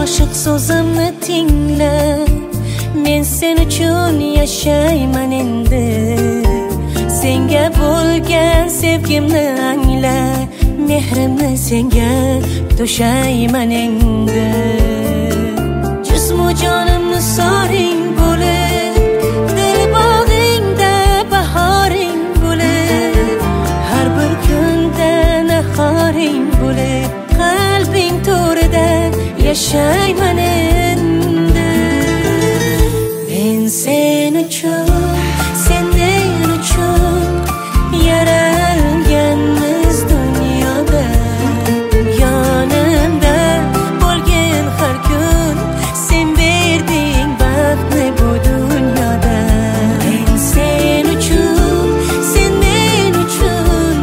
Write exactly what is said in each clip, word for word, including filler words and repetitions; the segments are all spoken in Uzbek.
oshiq so'zimni tingla, men sen uchun yashayman endi. Senga bo'lgan sevgimni angla, mehrimni senga to'shayman endi. Jismu jonimni soring bo'lib, dil bog'ingda bahoring bo'lib, har bir kunda nahoring bo'lib, qalbing to'rida yashayman endi. Men sen uchun, sen men uchun yaralganmiz dunyoda. Yonimda bo'lgin har kun, sen berding baxtni bu dunyoda. Men sen uchun, sen men uchun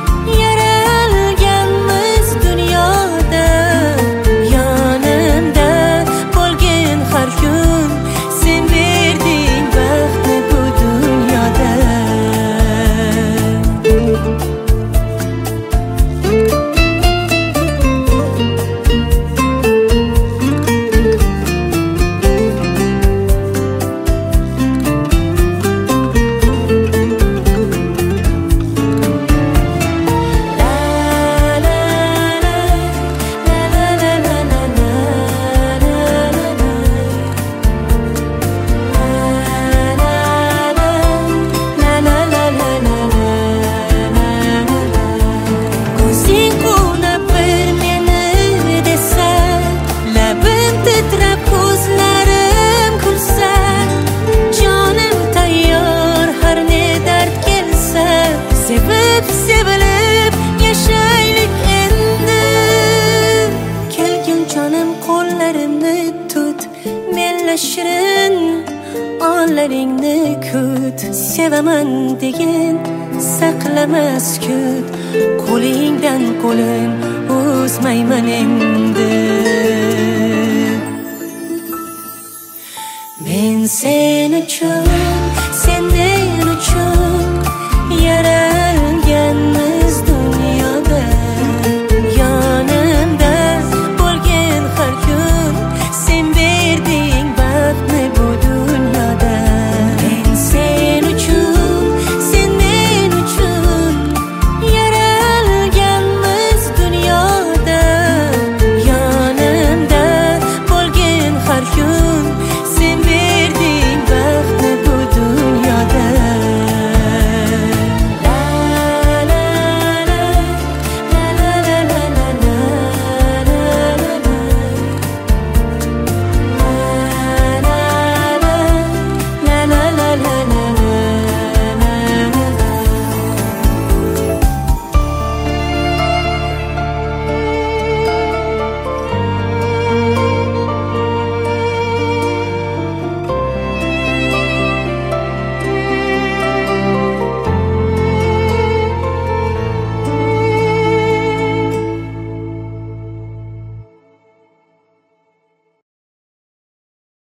yaralganmiz dunyoda. Yonimda bo'lgin har kun, sen berding baxtni bu dunyoda. Sevib sevilib yashaylik endi. Kelgin jonim qo'llarimni tut, menla shirin onlaringni kut. Sevaman degin saqlama sukut, qo'lingdan qo'lim uzmayman endi.